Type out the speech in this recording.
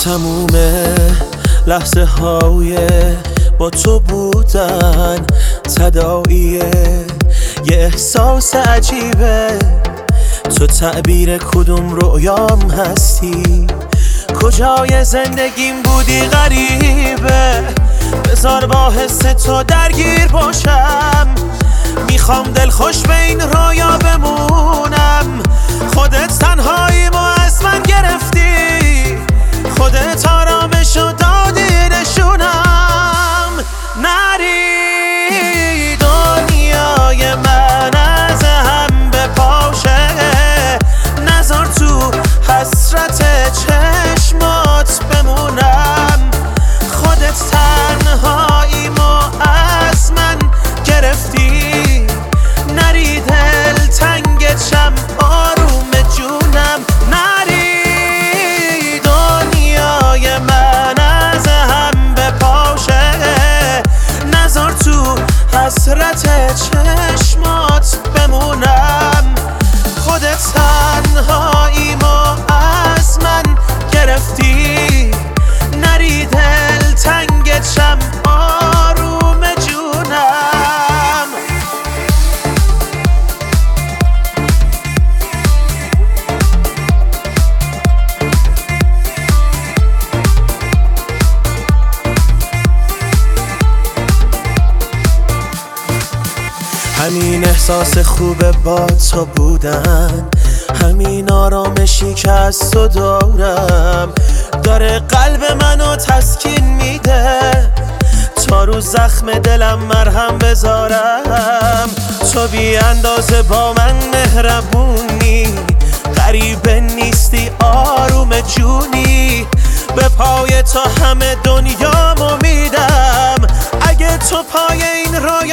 تموم لحظه های با تو بودن تداعیه، یه احساس عجیبه. تو تعبیر کدوم رویام هستی، کجای زندگیم بودی غریبه. بذار با حس تو درگیر باشم، میخوام دلخوش به این رویا بمونم. خودت تنهاییمو از من گرفتی، خودت آرامشو دادی نشونم. نری دنیای من از هم بپاشه، نذار تو حسرت چشمات بمونم. خودت تنهاییمو از من گرفتی، نری دل تنگشم آروم جونم. نری دنیای من از هم بپاشه، نذار تو حسرت چشمات بمونم. خودت تنهاییمو از من گرفتی، نری دل تنگشم آروم جونم. همین احساس خوبه با تو بودن، همین آرامشی که از تو دارم، داره قلب منو تسکین میده. تا رو زخم دلم مرهم بذارم، تو بی اندازه با من مهربونی. غریبه نیستی آروم جونی، به پای تو همه دنیامو میدم. اگه تو پای این